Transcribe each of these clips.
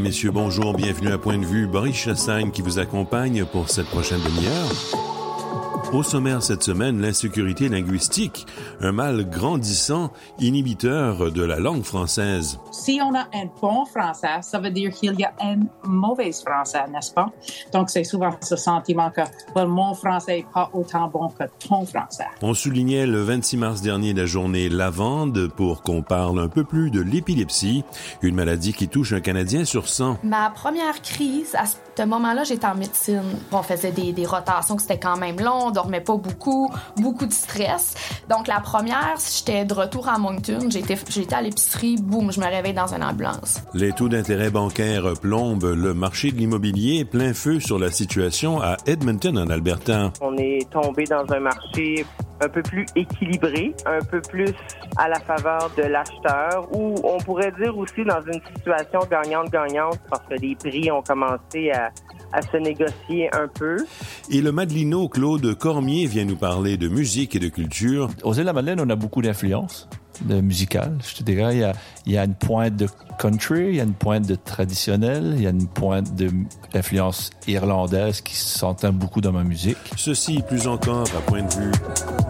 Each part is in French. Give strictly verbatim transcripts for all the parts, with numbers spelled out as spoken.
messieurs, bonjour, bienvenue à Point de vue. Boris Chassagne qui vous accompagne pour cette prochaine demi-heure. Au sommaire cette semaine, l'insécurité linguistique, un mal grandissant, inhibiteur de la langue française. Si on a un bon français, ça veut dire qu'il y a un mauvais français, n'est-ce pas? Donc, c'est souvent ce sentiment que well, mon français n'est pas autant bon que ton français. On soulignait le vingt-six mars dernier la journée Lavande pour qu'on parle un peu plus de l'épilepsie, une maladie qui touche un Canadien sur cent. Ma première crise, à ce moment-là, j'étais en médecine. On faisait des, des rotations que c'était quand même long, on dormait pas beaucoup, beaucoup de stress. Donc, la première, j'étais de retour à Moncton, j'étais, j'étais à l'épicerie, boum, je me réveille dans une ambulance. Les taux d'intérêt bancaires plombent le marché de l'immobilier, plein feu sur la situation à Edmonton, en Alberta. On est tombé dans un marché un peu plus équilibré, un peu plus à la faveur de l'acheteur, ou on pourrait dire aussi dans une situation gagnante-gagnante parce que les prix ont commencé à, à se négocier un peu. Et le Madelino Claude Cormier vient nous parler de musique et de culture. Aux Îles-de-la-Madeleine, on a beaucoup d'influences de musicales. Je te dirais, il y a, il y a une pointe de country, il y a une pointe de traditionnel, il y a une pointe de d'influence irlandaise qui s'entend beaucoup dans ma musique. Ceci et plus encore à Point de vue.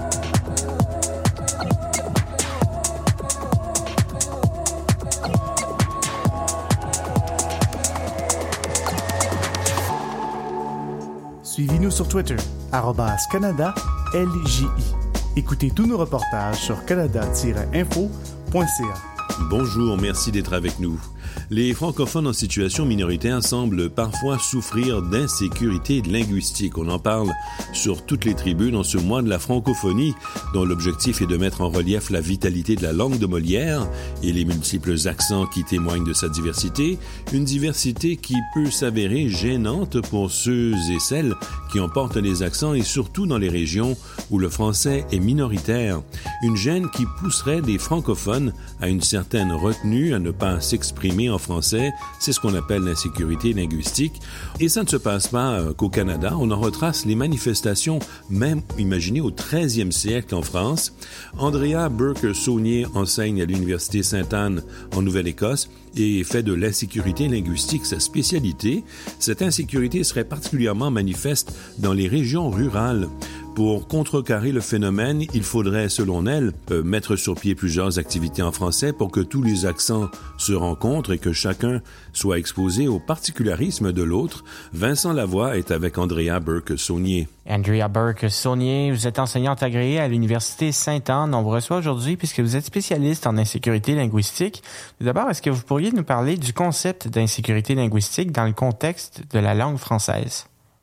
Suivez-nous sur Twitter, arobase Canada L J I. Écoutez tous nos reportages sur canada tiret info point c a. Bonjour, merci d'être avec nous. Les francophones en situation minoritaire semblent parfois souffrir d'insécurité linguistique. On en parle sur toutes les tribunes en ce mois de la francophonie, dont l'objectif est de mettre en relief la vitalité de la langue de Molière et les multiples accents qui témoignent de sa diversité, une diversité qui peut s'avérer gênante pour ceux et celles qui en portent les accents et surtout dans les régions où le français est minoritaire. Une gêne qui pousserait des francophones à une certaine retenue, à ne pas s'exprimer en français, c'est ce qu'on appelle l'insécurité linguistique. Et ça ne se passe pas euh, qu'au Canada. On en retrace les manifestations, même imaginées au treizième siècle en France. Andrea Burke-Saunier enseigne à l'Université Sainte-Anne en Nouvelle-Écosse et fait de l'insécurité linguistique sa spécialité. Cette insécurité serait particulièrement manifeste dans les régions rurales. Pour contrecarrer le phénomène, il faudrait, selon elle, euh, mettre sur pied plusieurs activités en français pour que tous les accents se rencontrent et que chacun soit exposé au particularisme de l'autre. Vincent Lavoie est avec Andrea Burke-Saunier. Andrea Burke-Saunier, vous êtes enseignante agréée à l'Université Sainte-Anne. On vous reçoit aujourd'hui puisque vous êtes spécialiste en insécurité linguistique. Tout d'abord, est-ce que vous pourriez nous parler du concept d'insécurité linguistique dans le contexte de la langue française?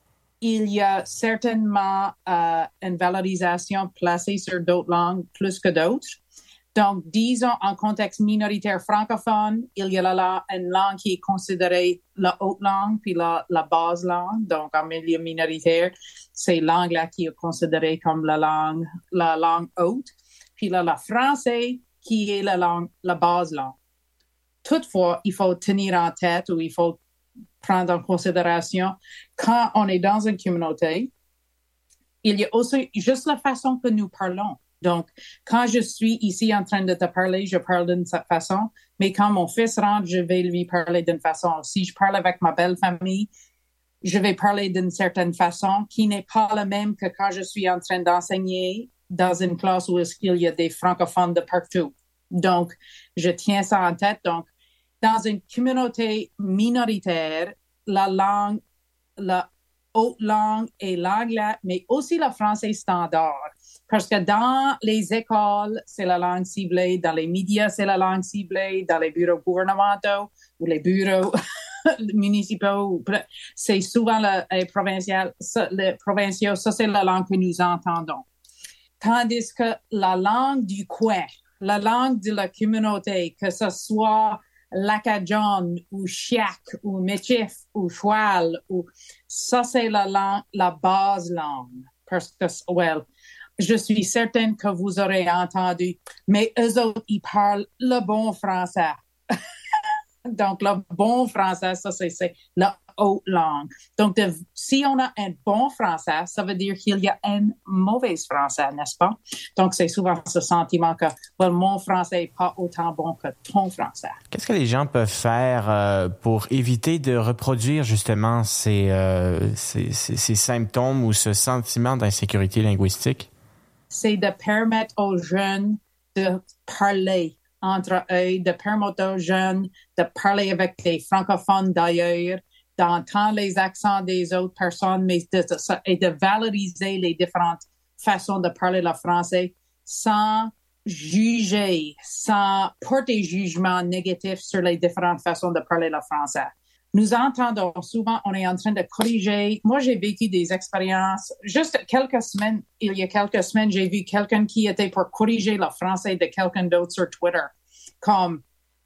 Il y a certainement euh, une valorisation placée sur d'autres langues plus que d'autres. Donc, disons, en contexte minoritaire francophone, il y a là une langue qui est considérée la haute langue puis la, la basse langue. Donc, en milieu minoritaire, c'est langue-là qui est considérée comme la langue, la langue haute. Puis là, le français qui est la langue, la basse langue. Toutefois, il faut tenir en tête ou il faut prendre en considération, quand on est dans une communauté, il y a aussi juste la façon que nous parlons. Donc, quand je suis ici en train de te parler, je parle d'une certaine façon, mais quand mon fils rentre, je vais lui parler d'une façon. Si je parle avec ma belle famille, je vais parler d'une certaine façon qui n'est pas la même que quand je suis en train d'enseigner dans une classe où il y a des francophones de partout. Donc, je tiens ça en tête. Donc, dans une communauté minoritaire, la langue, la haute langue est l'anglais, mais aussi le français standard. Parce que dans les écoles, c'est la langue ciblée, dans les médias, c'est la langue ciblée, dans les bureaux gouvernementaux ou les bureaux municipaux, c'est souvent le, les, provincial, les provinciaux, ça c'est la langue que nous entendons. Tandis que la langue du coin, la langue de la communauté, que ce soit l'Acadian ou Chiac ou Méchif ou Choual, ou ça c'est la langue, la base langue. Parce que, well, je suis certaine que vous aurez entendu, mais eux autres, ils parlent le bon français. Donc, le bon français, ça c'est, c'est la haute langue. Donc, de, si on a un bon français, ça veut dire qu'il y a un mauvais français, n'est-ce pas? Donc, c'est souvent ce sentiment que well, mon français n'est pas autant bon que ton français. Qu'est-ce que les gens peuvent faire euh, pour éviter de reproduire justement ces, euh, ces, ces, ces symptômes ou ce sentiment d'insécurité linguistique? C'est de permettre aux jeunes de parler entre eux, de permettre aux jeunes de parler avec des francophones d'ailleurs, d'entendre les accents des autres personnes, mais de, de, et de valoriser les différentes façons de parler le français sans juger, sans porter jugement négatif sur les différentes façons de parler le français. Nous entendons souvent, on est en train de corriger. Moi, j'ai vécu des expériences. Juste quelques semaines, il y a quelques semaines, j'ai vu quelqu'un qui était pour corriger le français de quelqu'un d'autre sur Twitter. Comme,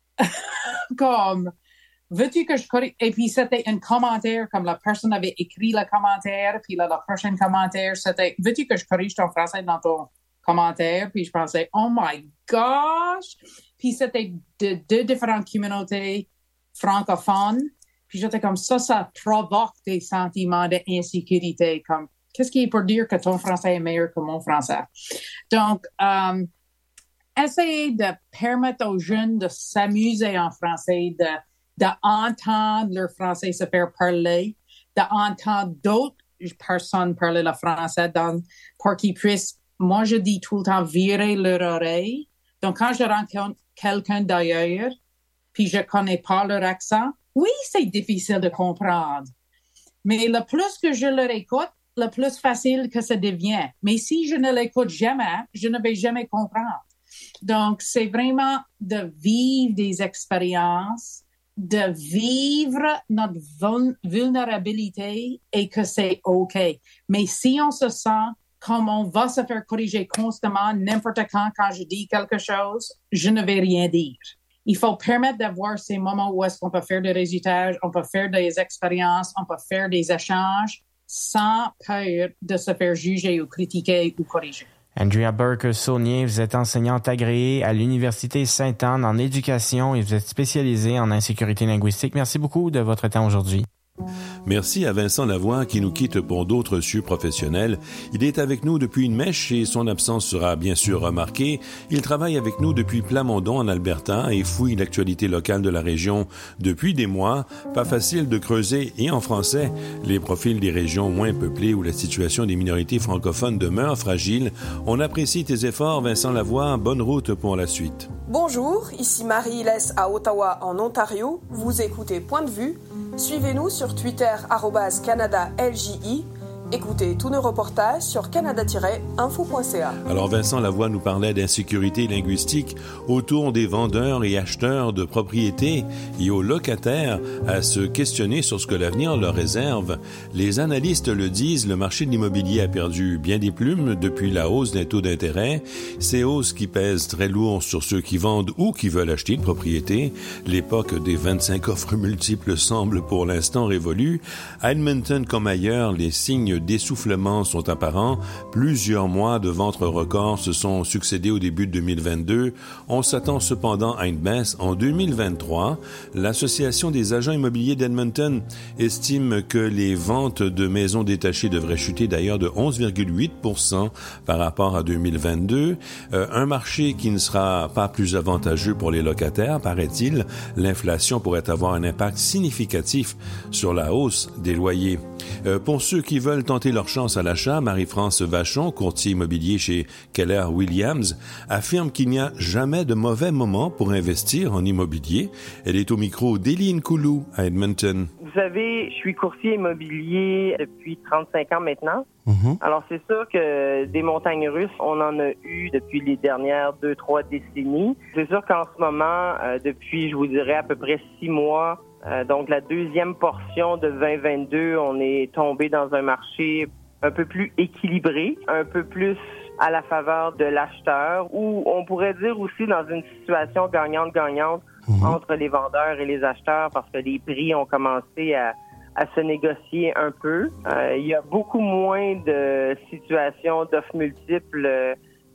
comme, veux-tu que je corrige? Et puis, c'était un commentaire, comme la personne avait écrit le commentaire, puis là, le prochain commentaire, c'était, veux-tu que je corrige ton français dans ton commentaire? Puis je pensais, oh my gosh! Puis c'était de deux différentes communautés francophones. Puis j'étais comme ça, ça provoque des sentiments d'insécurité, comme qu'est-ce qui est pour dire que ton français est meilleur que mon français? Donc, euh, essayer de permettre aux jeunes de s'amuser en français, de, d'entendre leur français se faire parler, d'entendre d'autres personnes parler le français dans, pour qu'ils puissent, moi je dis tout le temps, virer leur oreille. Donc, quand je rencontre quelqu'un d'ailleurs, puis je connais pas leur accent, oui, c'est difficile de comprendre. Mais le plus que je leur écoute, le plus facile que ça devient. Mais si je ne l'écoute jamais, je ne vais jamais comprendre. Donc, c'est vraiment de vivre des expériences, de vivre notre vulnérabilité et que c'est OK. Mais si on se sent comme on va se faire corriger constamment, n'importe quand, quand je dis quelque chose, je ne vais rien dire. Il faut permettre d'avoir ces moments où est-ce qu'on peut faire des réseautage, on peut faire des expériences, on peut faire des échanges sans peur de se faire juger ou critiquer ou corriger. Andrea Burke-Saulnier, vous êtes enseignante agréée à l'Université Sainte-Anne en éducation et vous êtes spécialisée en insécurité linguistique. Merci beaucoup de votre temps aujourd'hui. Merci à Vincent Lavoie qui nous quitte pour d'autres cieux professionnels. Il est avec nous depuis une mèche et son absence sera bien sûr remarquée. Il travaille avec nous depuis Plamondon en Alberta et fouille l'actualité locale de la région depuis des mois. Pas facile de creuser, et en français, les profils des régions moins peuplées où la situation des minorités francophones demeure fragile. On apprécie tes efforts, Vincent Lavoie. Bonne route pour la suite. Bonjour, ici Marie Hillès à Ottawa en Ontario. Vous écoutez Point de vue. Suivez-nous sur Twitter arobase Canada L J I. Écoutez tous nos reportages sur canada tiret info point c a. Alors Vincent Lavoie nous parlait d'insécurité linguistique autour des vendeurs et acheteurs de propriétés et aux locataires à se questionner sur ce que l'avenir leur réserve. Les analystes le disent, le marché de l'immobilier a perdu bien des plumes depuis la hausse des taux d'intérêt. Ces hausses qui pèsent très lourd sur ceux qui vendent ou qui veulent acheter une propriété. L'époque des vingt-cinq offres multiples semble pour l'instant révolue. À Edmonton comme ailleurs, les signes d'essoufflement sont apparents. Plusieurs mois de ventes records se sont succédés au début de deux mille vingt-deux. On s'attend cependant à une baisse en deux mille vingt-trois. L'Association des agents immobiliers d'Edmonton estime que les ventes de maisons détachées devraient chuter d'ailleurs de onze virgule huit pour cent par rapport à deux mille vingt-deux. Euh, un marché qui ne sera pas plus avantageux pour les locataires, paraît-il. L'inflation pourrait avoir un impact significatif sur la hausse des loyers. Euh, pour ceux qui veulent tenter leur chance à l'achat, Marie-France Vachon, courtier immobilier chez Keller Williams, affirme qu'il n'y a jamais de mauvais moment pour investir en immobilier. Elle est au micro d'Éline Coulou à Edmonton. Vous savez, je suis courtier immobilier depuis trente-cinq ans maintenant. Mm-hmm. Alors, c'est sûr que des montagnes russes, on en a eu depuis les dernières deux, trois décennies. C'est sûr qu'en ce moment, euh, depuis, je vous dirais, à peu près six mois, Euh, donc, la deuxième portion de vingt vingt-deux, on est tombé dans un marché un peu plus équilibré, un peu plus à la faveur de l'acheteur, ou on pourrait dire aussi dans une situation gagnante-gagnante mmh. entre les vendeurs et les acheteurs, parce que les prix ont commencé à, à se négocier un peu. Euh, il y a beaucoup moins de situations d'offres multiples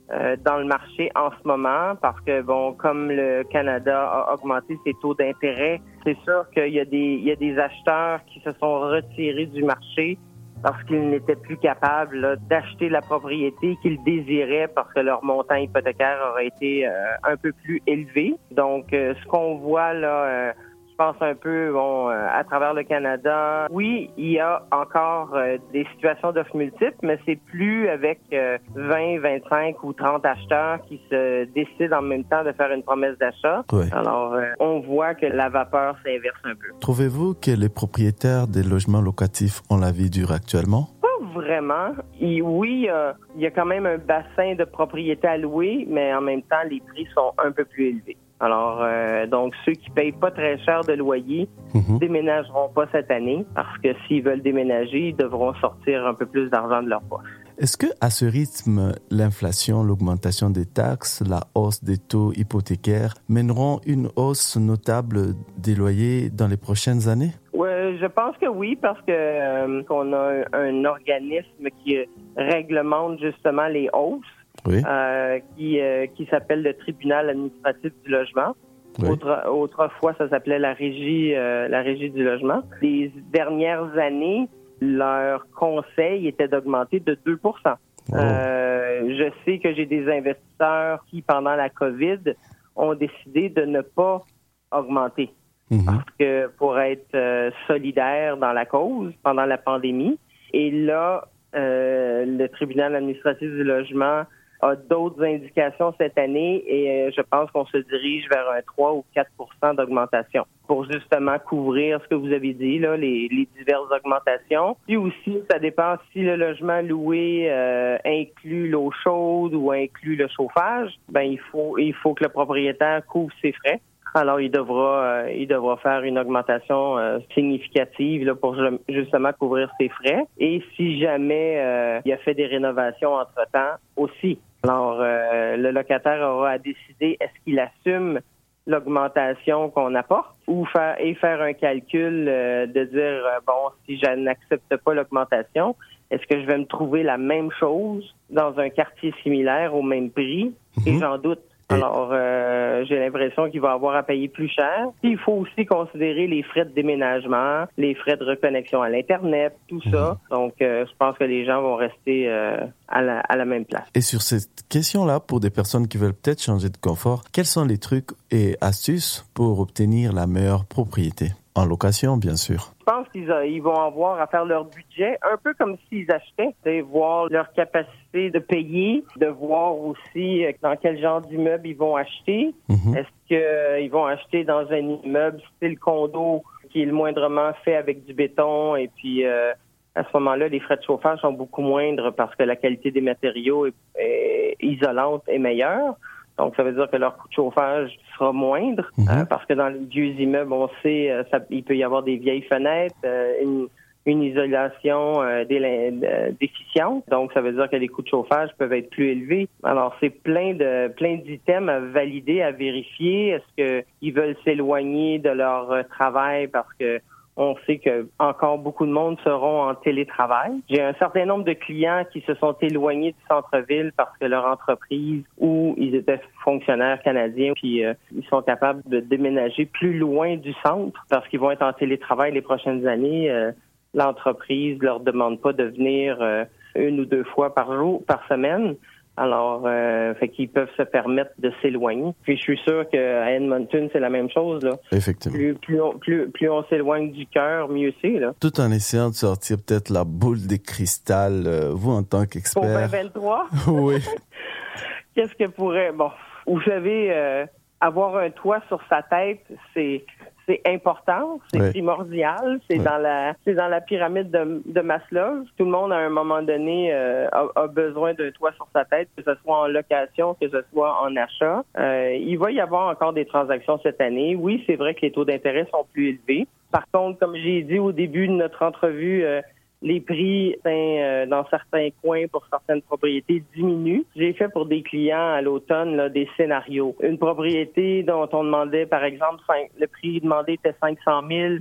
euh, dans le marché en ce moment parce que, bon, comme le Canada a augmenté ses taux d'intérêt, c'est sûr qu'il y a des, il y a des acheteurs qui se sont retirés du marché parce qu'ils n'étaient plus capables là, d'acheter la propriété qu'ils désiraient parce que leur montant hypothécaire aurait été euh, un peu plus élevé. Donc, euh, ce qu'on voit là, euh, je pense un peu bon, euh, à travers le Canada, oui, il y a encore euh, des situations d'offres multiples, mais c'est plus avec euh, vingt, vingt-cinq ou trente acheteurs qui se décident en même temps de faire une promesse d'achat. Ouais. Alors, euh, on voit que la vapeur s'inverse un peu. Trouvez-vous que les propriétaires des logements locatifs ont la vie dure actuellement? Pas vraiment. Et oui, euh, il y a quand même un bassin de propriétés à louer, mais en même temps, les prix sont un peu plus élevés. Alors, euh, donc, ceux qui payent pas très cher de loyer mm-hmm. déménageront pas cette année parce que s'ils veulent déménager, ils devront sortir un peu plus d'argent de leur poche. Est-ce que, à ce rythme, l'inflation, l'augmentation des taxes, la hausse des taux hypothécaires mèneront une hausse notable des loyers dans les prochaines années? Ouais, je pense que oui, parce que euh, qu'on a un, un organisme qui réglemente justement les hausses. Oui. Euh, qui, euh, qui s'appelle le tribunal administratif du logement. Oui. Autre, autrefois, ça s'appelait la régie, euh, la régie du logement. Les dernières années, leur conseil était d'augmenter de deux pour cent. Oh. Euh, je sais que j'ai des investisseurs qui, pendant la COVID, ont décidé de ne pas augmenter. Mm-hmm. Parce que pour être euh, solidaire dans la cause pendant la pandémie. Et là, euh, le tribunal administratif du logement a d'autres indications cette année et je pense qu'on se dirige vers un trois ou quatre pour cent d'augmentation pour justement couvrir ce que vous avez dit, là, les, les diverses augmentations. Puis aussi, ça dépend si le logement loué euh, inclut l'eau chaude ou inclut le chauffage, ben il faut il faut que le propriétaire couvre ses frais. Alors, il devra, euh, il devra faire une augmentation euh, significative là, pour justement couvrir ses frais. Et si jamais euh, il a fait des rénovations entre-temps, aussi. Alors, euh, le locataire aura à décider est-ce qu'il assume l'augmentation qu'on apporte ou faire et faire un calcul euh, de dire, euh, bon, si je n'accepte pas l'augmentation, est-ce que je vais me trouver la même chose dans un quartier similaire au même prix? Mm-hmm. Et j'en doute. Alors, euh, j'ai l'impression qu'il va avoir à payer plus cher. Puis, il faut aussi considérer les frais de déménagement, les frais de reconnexion à l'Internet, tout ça. Donc, euh, je pense que les gens vont rester euh, à, la, à la même place. Et sur cette question-là, pour des personnes qui veulent peut-être changer de confort, quels sont les trucs et astuces pour obtenir la meilleure propriété? En location, bien sûr. Je pense qu'ils a, ils vont avoir à faire leur budget, un peu comme s'ils achetaient, c'est voir leur capacité de payer, de voir aussi dans quel genre d'immeuble ils vont acheter. Mm-hmm. Est-ce qu'ils euh, vont acheter dans un immeuble style condo qui est le moindrement fait avec du béton et puis euh, à ce moment-là, les frais de chauffage sont beaucoup moindres parce que la qualité des matériaux est, est isolante et meilleure. Donc, ça veut dire que leur coût de chauffage sera moindre, mm-hmm. hein, parce que dans les vieux immeubles, on sait, euh, ça, il peut y avoir des vieilles fenêtres, euh, une, une isolation euh, déficiente. Donc, ça veut dire que les coûts de chauffage peuvent être plus élevés. Alors, c'est plein de plein d'items à valider, à vérifier. Est-ce qu'ils veulent s'éloigner de leur euh, travail parce que on sait que encore beaucoup de monde seront en télétravail. J'ai un certain nombre de clients qui se sont éloignés du centre-ville parce que leur entreprise ou ils étaient fonctionnaires canadiens puis euh, ils sont capables de déménager plus loin du centre parce qu'ils vont être en télétravail les prochaines années. Euh, l'entreprise leur demande pas de venir euh, une ou deux fois par jour, par semaine. Alors, euh, fait qu'ils peuvent se permettre de s'éloigner. Puis je suis sûr qu'à Edmonton, c'est la même chose, là. Effectivement. Plus, plus, on, plus, plus on s'éloigne du cœur, mieux c'est, là. Tout en essayant de sortir peut-être la boule de cristal, euh, vous en tant qu'expert. Pour vingt vingt-trois? Oui. Qu'est-ce que pourrait... Bon, vous savez, euh, avoir un toit sur sa tête, c'est... C'est important, c'est oui. primordial, c'est oui. dans la c'est dans la pyramide de, de Maslow. Tout le monde à un moment donné euh, a, a besoin d'un toit sur sa tête, que ce soit en location, que ce soit en achat. Euh, il va y avoir encore des transactions cette année. Oui, c'est vrai que les taux d'intérêt sont plus élevés. Par contre, comme j'ai dit au début de notre entrevue, euh, les prix euh, dans certains coins pour certaines propriétés diminuent. J'ai fait pour des clients à l'automne là, des scénarios. Une propriété dont on demandait, par exemple, cinq, le prix demandé était cinq cent mille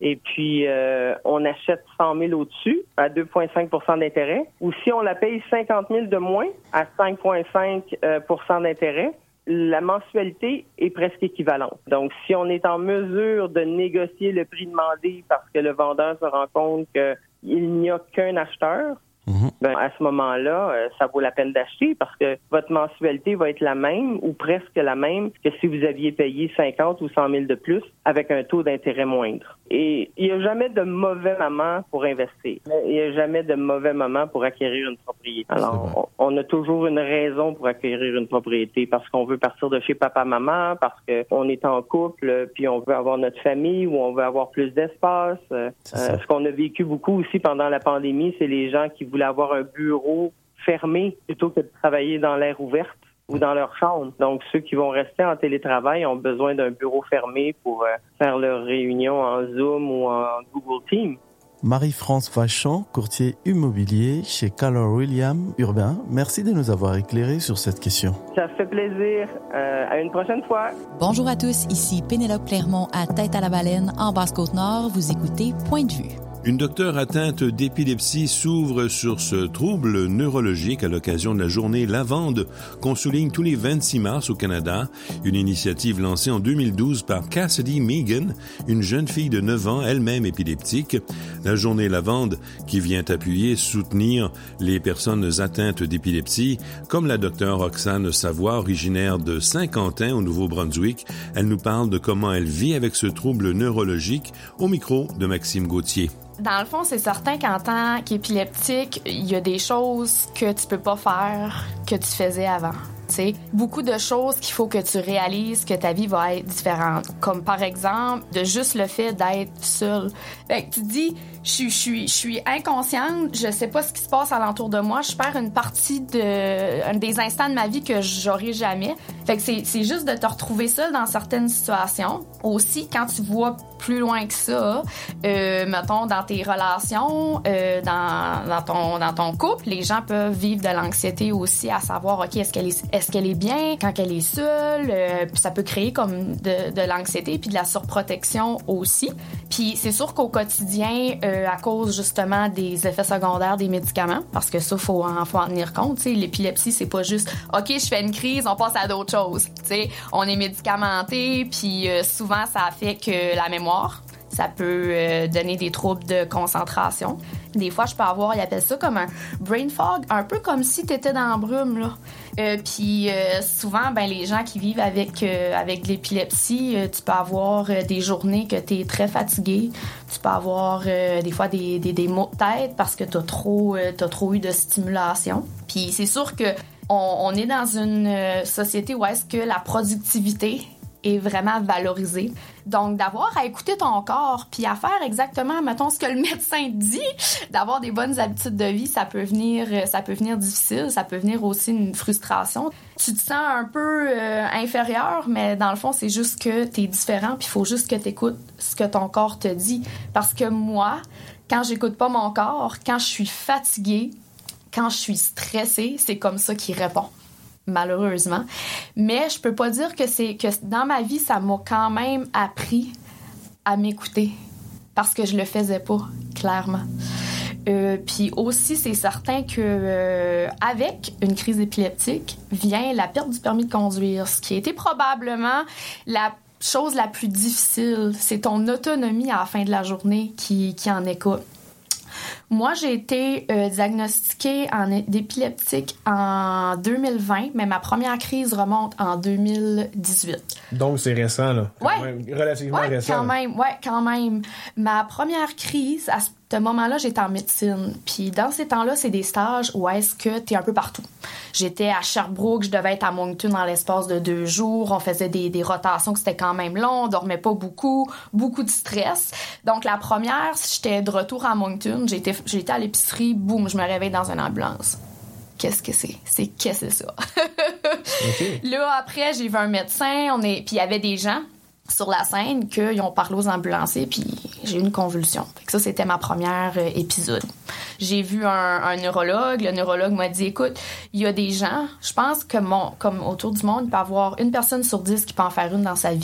et puis euh, on achète cent mille au-dessus à deux virgule cinq pour cent d'intérêt, ou si on la paye cinquante mille de moins à cinq virgule cinq pour cent d'intérêt, la mensualité est presque équivalente. Donc, si on est en mesure de négocier le prix demandé parce que le vendeur se rend compte qu'il n'y a qu'un acheteur, mm-hmm. ben, à ce moment-là, euh, ça vaut la peine d'acheter parce que votre mensualité va être la même ou presque la même que si vous aviez payé cinquante ou cent mille de plus avec un taux d'intérêt moindre. Et il n'y a jamais de mauvais moment pour investir. Il n'y a jamais de mauvais moment pour acquérir une propriété. Alors, on, on a toujours une raison pour acquérir une propriété parce qu'on veut partir de chez papa-maman, parce qu'on est en couple, puis on veut avoir notre famille ou on veut avoir plus d'espace. Euh, ce qu'on a vécu beaucoup aussi pendant la pandémie, c'est les gens qui voulaient avoir un bureau fermé plutôt que de travailler dans l'air ouverte ou dans leur chambre. Donc, ceux qui vont rester en télétravail ont besoin d'un bureau fermé pour euh, faire leurs réunions en Zoom ou en Google Teams. Marie-France Vachon, courtier immobilier chez Keller Williams Urbain, merci de nous avoir éclairés sur cette question. Ça fait plaisir. Euh, à une prochaine fois. Bonjour à tous, ici Pénélope Clermont à Tête à la Baleine, en Basse-Côte-Nord. Vous écoutez Point de vue. Une docteure atteinte d'épilepsie s'ouvre sur ce trouble neurologique à l'occasion de la journée Lavande qu'on souligne tous les vingt-six mars au Canada, une initiative lancée en deux mille douze par Cassidy Megan, une jeune fille de neuf ans, elle-même épileptique. La journée Lavande qui vient appuyer, soutenir les personnes atteintes d'épilepsie, comme la docteure Roxane Savoie, originaire de Saint-Quentin au Nouveau-Brunswick. Elle nous parle de comment elle vit avec ce trouble neurologique au micro de Maxime Gauthier. Dans le fond, c'est certain qu'en tant qu'épileptique, il y a des choses que tu peux pas faire que tu faisais avant. T'sais, beaucoup de choses qu'il faut que tu réalises que ta vie va être différente. Comme par exemple, de juste le fait d'être seule. Fait que tu dis, je suis, je suis, je suis inconsciente, je sais pas ce qui se passe alentour de moi, je perds une partie de, des instants de ma vie que j'aurai jamais. Fait que c'est, c'est juste de te retrouver seule dans certaines situations. Aussi, quand tu vois plus loin que ça, euh, mettons, dans tes relations, euh, dans, dans, ton, dans ton couple, les gens peuvent vivre de l'anxiété aussi à savoir, OK, est-ce qu'elle est, est-ce qu'elle est bien quand elle est seule? Euh, puis ça peut créer comme de, de l'anxiété puis de la surprotection aussi. Puis c'est sûr qu'au quotidien, euh, à cause justement des effets secondaires des médicaments, parce que ça, faut en, faut en tenir compte, tu sais, l'épilepsie, c'est pas juste, OK, je fais une crise, on passe à d'autres choses. Tu sais, on est médicamenté, puis euh, souvent, ça affecte la mémoire. Ça peut euh, donner des troubles de concentration. Des fois, je peux avoir, ils appellent ça comme un brain fog, un peu comme si tu étais dans la brume, là. Euh, puis euh, souvent, ben, les gens qui vivent avec, euh, avec de l'épilepsie, euh, tu peux avoir euh, des journées que tu es très fatigué. Tu peux avoir euh, des fois des, des, des maux de tête parce que tu as trop, euh, t'as trop eu de stimulation. Puis c'est sûr que on, on est dans une euh, société où est-ce que la productivité est vraiment valorisée. Donc, d'avoir à écouter ton corps puis à faire exactement, mettons, ce que le médecin dit, d'avoir des bonnes habitudes de vie, ça peut venir, ça peut venir difficile, ça peut venir aussi une frustration. Tu te sens un peu euh, inférieur, mais dans le fond, c'est juste que t'es différent puis il faut juste que t'écoutes ce que ton corps te dit. Parce que moi, quand j'écoute pas mon corps, quand je suis fatiguée, quand je suis stressée, c'est comme ça qu'il répond. Malheureusement. Mais je peux pas dire que c'est que dans ma vie, ça m'a quand même appris à m'écouter parce que je le faisais pas, clairement. Euh, puis aussi, c'est certain que euh, avec une crise épileptique vient la perte du permis de conduire, ce qui a été probablement la chose la plus difficile. C'est ton autonomie à la fin de la journée qui, qui en écoute. Moi, j'ai été euh, diagnostiquée en d'épileptique en deux mille vingt, mais ma première crise remonte en deux mille dix-huit. Donc, c'est récent, là. Quand ouais. même, relativement ouais, récent. Quand même, ouais, quand même. Ma première crise, à ce moment-là, j'étais en médecine. Puis dans ces temps-là, c'est des stages où est-ce que t'es un peu partout. J'étais à Sherbrooke, je devais être à Moncton dans l'espace de deux jours. On faisait des, des rotations que c'était quand même long, on dormait pas beaucoup, beaucoup de stress. Donc la première, j'étais de retour à Moncton, j'étais, j'étais à l'épicerie, boum, je me réveille dans une ambulance. Qu'est-ce que c'est? C'est qu'est-ce que c'est ça? Okay. Là, après, j'ai vu un médecin, on est, puis il y avait des gens sur la scène qu'ils ont parlé aux ambulanciers, puis j'ai eu une convulsion. Fait que ça, c'était ma première euh, épisode. J'ai vu un, un neurologue. Le neurologue m'a dit, écoute, il y a des gens, je pense que mon, comme autour du monde, il peut y avoir une personne sur dix qui peut en faire une dans sa vie.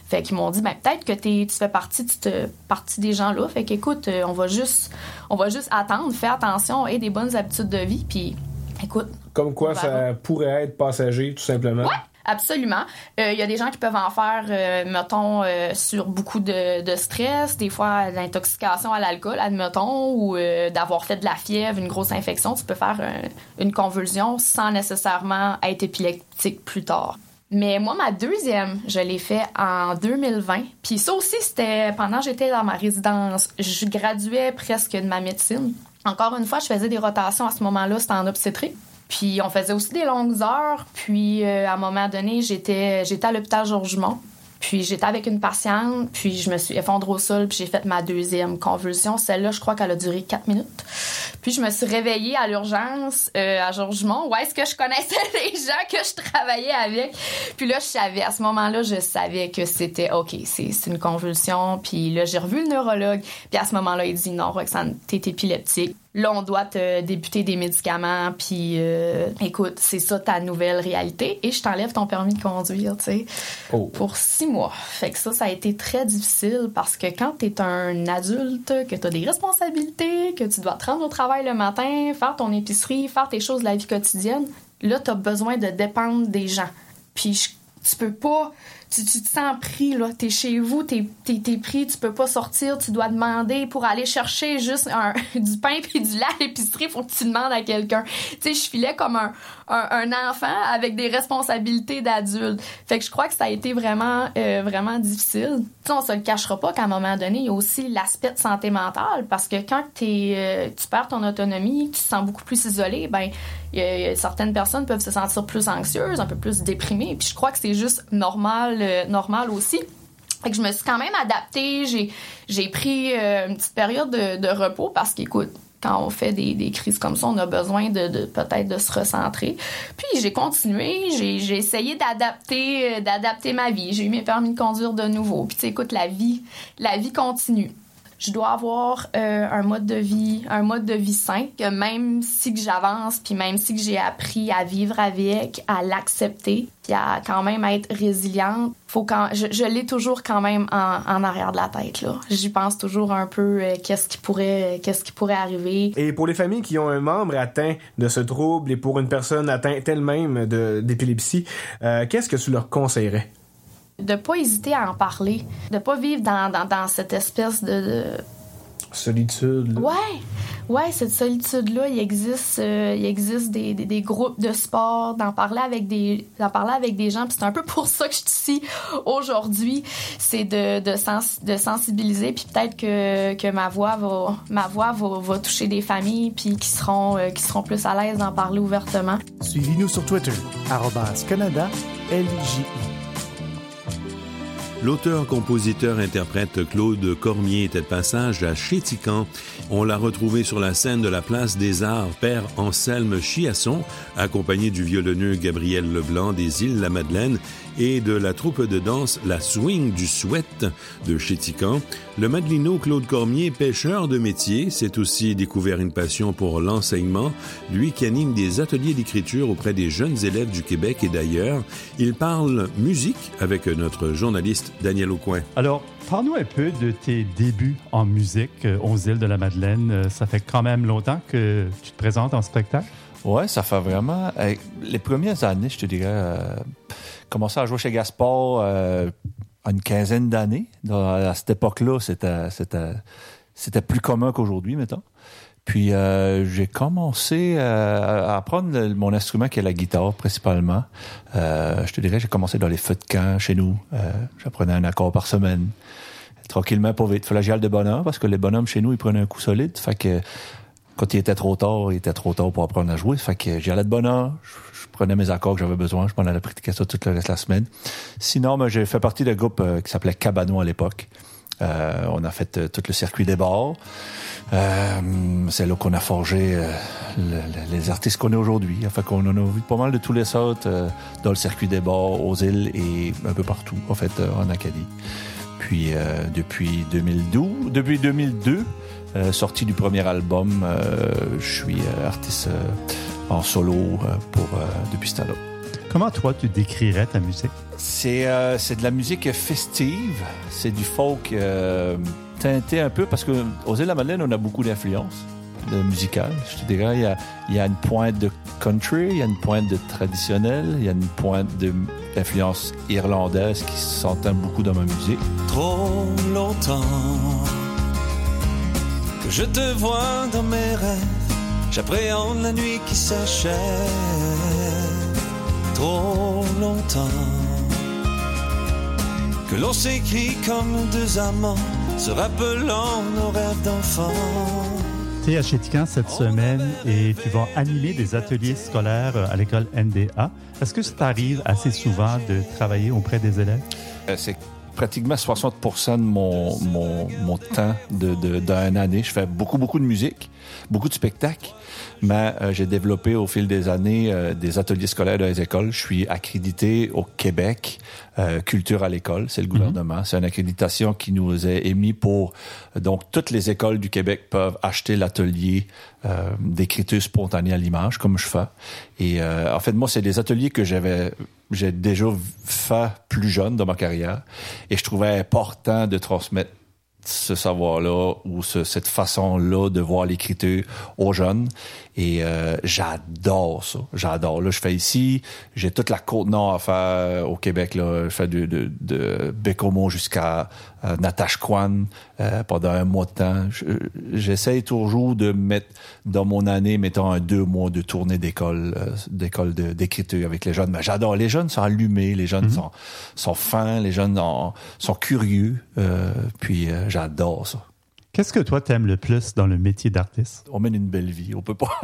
Fait qu'ils m'ont dit, ben peut-être que t'es, tu fais partie, tu te, partie des gens-là. Fait qu'écoute, on va juste, on va juste attendre, fais attention, et des bonnes habitudes de vie, puis écoute. Comme quoi, ça pourrait être passager, tout simplement. Ouais. Absolument. Il euh, y a des gens qui peuvent en faire, euh, mettons, euh, sur beaucoup de, de stress, des fois l'intoxication à l'alcool, admettons, ou euh, d'avoir fait de la fièvre, une grosse infection. Tu peux faire euh, une convulsion sans nécessairement être épileptique plus tard. Mais moi, ma deuxième, je l'ai fait en deux mille vingt. Puis ça aussi, c'était pendant que j'étais dans ma résidence. Je graduais presque de ma médecine. Encore une fois, je faisais des rotations à ce moment-là, c'était en obstétrique. Puis on faisait aussi des longues heures. Puis euh, à un moment donné, j'étais, j'étais à l'hôpital Georges-Dumont. Puis j'étais avec une patiente, puis je me suis effondrée au sol, puis j'ai fait ma deuxième convulsion. Celle-là, je crois qu'elle a duré quatre minutes. Puis je me suis réveillée à l'urgence euh, à Georges-Dumont, où est-ce que je connaissais les gens que je travaillais avec. Puis là, je savais, à ce moment-là, je savais que c'était, OK, c'est, c'est une convulsion. Puis là, j'ai revu le neurologue. Puis à ce moment-là, il dit, non, Roxane, t'es épileptique. Là, on doit te débuter des médicaments, puis euh, écoute, c'est ça ta nouvelle réalité, et je t'enlève ton permis de conduire, tu sais, oh. pour six mois. Fait que ça, ça a été très difficile, parce que quand t'es un adulte, que t'as des responsabilités, que tu dois te rendre au travail le matin, faire ton épicerie, faire tes choses de la vie quotidienne, là, t'as besoin de dépendre des gens. Puis je, tu peux pas... Tu, tu te sens pris, là. T'es chez vous, t'es, t'es, t'es pris, tu peux pas sortir, tu dois demander pour aller chercher juste un, du pain puis du lait à l'épicerie, faut que tu demandes à quelqu'un. Tu sais, je filais comme un, un, un enfant avec des responsabilités d'adulte. Fait que je crois que ça a été vraiment, euh, vraiment difficile. Tu sais, on se le cachera pas qu'à un moment donné, il y a aussi l'aspect de santé mentale, parce que quand t'es, euh, tu perds ton autonomie, tu te sens beaucoup plus isolé, ben, y a, y a, certaines personnes peuvent se sentir plus anxieuses, un peu plus déprimées, puis je crois que c'est juste normal Euh, normal aussi. Fait que je me suis quand même adaptée. J'ai, j'ai pris euh, une petite période de, de repos parce qu'écoute, quand on fait des, des crises comme ça, on a besoin de, de peut-être de se recentrer. Puis j'ai continué, j'ai, j'ai essayé d'adapter, euh, d'adapter ma vie. J'ai eu mes permis de conduire de nouveau. Puis tu sais, écoute, la vie, la vie continue. Je dois avoir euh, un mode de vie, un mode de vie sain, que même si que j'avance, puis même si que j'ai appris à vivre avec, à l'accepter, puis à quand même être résiliente, faut quand je, je l'ai toujours quand même en, en arrière de la tête là. J'y pense toujours un peu euh, qu'est-ce qui pourrait, qu'est-ce qui pourrait arriver. Et pour les familles qui ont un membre atteint de ce trouble et pour une personne atteinte elle-même de, d'épilepsie, euh, qu'est-ce que tu leur conseillerais? De pas hésiter à en parler, de pas vivre dans, dans, dans cette espèce de, de... solitude. Là. Ouais, ouais, cette solitude-là, il existe, euh, il existe des, des, des groupes de sport, d'en parler avec des, d'en parler avec des gens. Puis c'est un peu pour ça que je suis ici aujourd'hui, c'est de, de, sens, de sensibiliser. Puis peut-être que, que ma voix va, ma voix va, va toucher des familles, puis qui seront, euh, qui seront plus à l'aise d'en parler ouvertement. Suivez-nous sur Twitter, arobase Canada L J I. L'auteur-compositeur-interprète Claude Cormier était de passage à Chéticamp. On l'a retrouvé sur la scène de la Place des Arts, Père Anselme Chiasson, accompagné du violonneux Gabriel Leblanc des Îles-la-Madeleine et de la troupe de danse La Swing du Souhait de Chéticamp. Le Madelino Claude Cormier, pêcheur de métier, s'est aussi découvert une passion pour l'enseignement, lui qui anime des ateliers d'écriture auprès des jeunes élèves du Québec et d'ailleurs. Il parle musique avec notre journaliste Daniel Aucoin. Alors, parle-nous un peu de tes débuts en musique euh, aux îles de la Madeleine. Euh, ça fait quand même longtemps que tu te présentes en spectacle? Ouais, ça fait vraiment... Euh, les premières années, je te dirais, euh, commencé à jouer chez Gaspard euh, à une quinzaine d'années. Dans, à cette époque-là, c'était, c'était, c'était plus commun qu'aujourd'hui, mettons. Puis euh, j'ai commencé euh, à apprendre le, mon instrument qui est la guitare principalement. Euh, je te dirais, j'ai commencé dans les feux de camp chez nous. Euh, j'apprenais un accord par semaine. Tranquillement, pas vite. Fallait que j'y aille de bonheur parce que les bonhommes chez nous, ils prenaient un coup solide. Fait que quand il était trop tard, il était trop tard pour apprendre à jouer. Fait que j'y allais de bonheur. Je, je prenais mes accords que j'avais besoin. Je m'en allais pratiquer ça tout le reste de la semaine. Sinon, moi, j'ai fait partie d'un groupe euh, qui s'appelait Cabano à l'époque. Euh, on a fait euh, tout le circuit des bars. Euh, c'est là qu'on a forgé euh, le, le, les artistes qu'on est aujourd'hui. Fait qu'on en a vu pas mal de tous les sortes euh, dans le circuit des bars, aux îles et un peu partout, en fait, euh, en Acadie. Puis euh, depuis deux mille douze, depuis deux mille deux, euh, sortie du premier album, euh, je suis euh, artiste euh, en solo euh, pour euh, depuis ce temps-là. Comment toi, tu décrirais ta musique? C'est, euh, c'est de la musique festive, c'est du folk euh, teinté un peu, parce qu'aux Îles-de-la-Madeleine, on a beaucoup d'influences de musicales. Je te dirais, il y a, il y a une pointe de country, il y a une pointe de traditionnel, il y a une pointe de, d'influence irlandaise qui s'entend beaucoup dans ma musique. Trop longtemps que je te vois dans mes rêves, j'appréhende la nuit qui s'achève. Trop longtemps que l'on s'écrit comme deux amants, se rappelant nos rêves d'enfants. Tu es à Chéticamp cette semaine et tu vas animer des ateliers scolaires à l'école N D A. Est-ce que ça t'arrive assez souvent de travailler auprès des élèves? Euh, c'est pratiquement soixante pour cent de mon, mon, mon temps de, de, d'une année. Je fais beaucoup, beaucoup de musique, beaucoup de spectacles, mais euh, j'ai développé au fil des années euh, des ateliers scolaires dans les écoles. Je suis accrédité au Québec, euh, Culture à l'école, c'est le gouvernement. Mm-hmm. C'est une accréditation qui nous est émise pour... Donc, toutes les écoles du Québec peuvent acheter l'atelier euh, d'écriture spontanée à l'image, comme je fais. Et euh, en fait, moi, c'est des ateliers que j'avais... j'ai déjà fait plus jeune dans ma carrière et je trouvais important de transmettre ce savoir-là ou ce, cette façon-là de voir l'écriture aux jeunes. Et euh, j'adore ça. J'adore. Là, je fais ici, j'ai toute la Côte-Nord à faire au Québec. Là. Je fais de, de, de Bécomo jusqu'à euh, Natashquan euh, pendant un mois de temps. Je, j'essaie toujours de mettre dans mon année, mettons, un deux mois de tournée d'école, euh, d'école de, d'écriture avec les jeunes. Mais j'adore. Les jeunes sont allumés, les jeunes mm-hmm. sont, sont fins, les jeunes en, sont curieux. Euh, puis euh, j'adore ça. Qu'est-ce que toi t'aimes le plus dans le métier d'artiste? On mène une belle vie, on peut pas.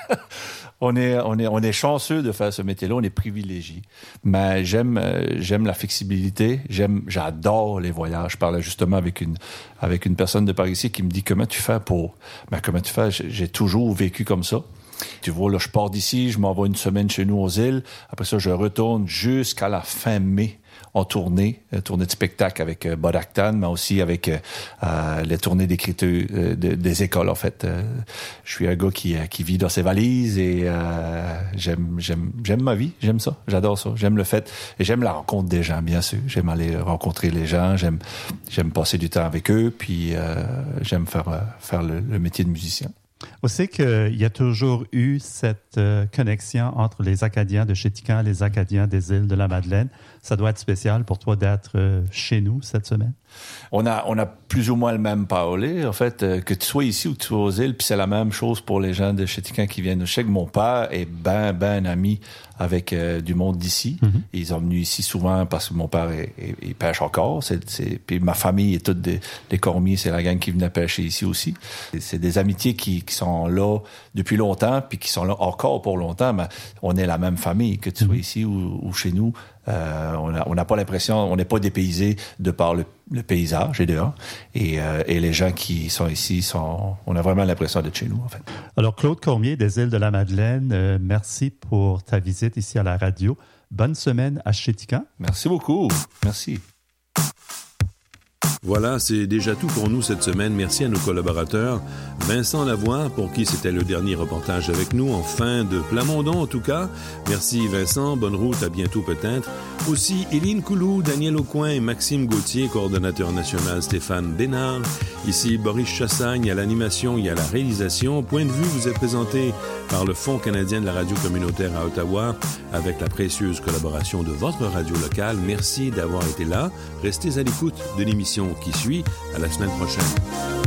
on est, on est, on est chanceux de faire ce métier-là, on est privilégié. Mais j'aime, euh, j'aime la flexibilité, j'aime, j'adore les voyages. Je parlais justement avec une, avec une personne de par ici qui me dit comment tu fais pour, ben comment tu fais? J'ai, j'ai toujours vécu comme ça. Tu vois, là, je pars d'ici, je m'en vais une semaine chez nous aux îles. Après ça, je retourne jusqu'à la fin mai en tournée, euh, tournée de spectacle avec euh, Bod Acton, mais aussi avec euh, euh, les tournées d'écriture euh, de, des écoles, en fait. Euh, je suis un gars qui, euh, qui vit dans ses valises et euh, j'aime, j'aime, j'aime ma vie, j'aime ça, j'adore ça. J'aime le fait, et j'aime la rencontre des gens, bien sûr. J'aime aller rencontrer les gens, j'aime, j'aime passer du temps avec eux, puis euh, j'aime faire, euh, faire le, le métier de musicien. On sait qu'il y a toujours eu cette euh, connexion entre les Acadiens de Chéticamp et les Acadiens des îles de la Madeleine. Ça doit être spécial pour toi d'être euh, chez nous cette semaine? On a, on a plus ou moins le même parler, en fait, euh, que tu sois ici ou que tu sois aux îles, puis c'est la même chose pour les gens de Chéticamp qui viennent. Je sais que mon père est ben, ben ami avec euh, du monde d'ici. Mm-hmm. Ils sont venus ici souvent parce que mon père est, est, il pêche encore. C'est, c'est, puis ma famille est toute des, des Cormiers, c'est la gang qui venait pêcher ici aussi. C'est, c'est des amitiés qui, qui sont là depuis longtemps, puis qui sont là encore pour longtemps, mais on est la même famille, que tu sois ici ou, ou chez nous. Euh, on n'a on a pas l'impression, on n'est pas dépaysé de par le, le paysage et dehors. Et, euh, et les gens qui sont ici, sont, on a vraiment l'impression d'être chez nous, en fait. Alors, Claude Cormier des îles de la Madeleine, euh, merci pour ta visite ici à la radio. Bonne semaine à Chéticamp. Merci beaucoup. Merci. Voilà, c'est déjà tout pour nous cette semaine. Merci à nos collaborateurs. Vincent Lavoie, pour qui c'était le dernier reportage avec nous, en fin de Plamondon en tout cas. Merci Vincent, bonne route, à bientôt peut-être. Aussi Éline Coulou, Daniel Aucoin et Maxime Gauthier, coordonnateur national Stéphane Bénard. Ici Boris Chassagne à l'animation et à la réalisation. Point de vue vous est présenté par le Fonds canadien de la radio communautaire à Ottawa avec la précieuse collaboration de votre radio locale. Merci d'avoir été là. Restez à l'écoute de l'émission qui suit. À la semaine prochaine.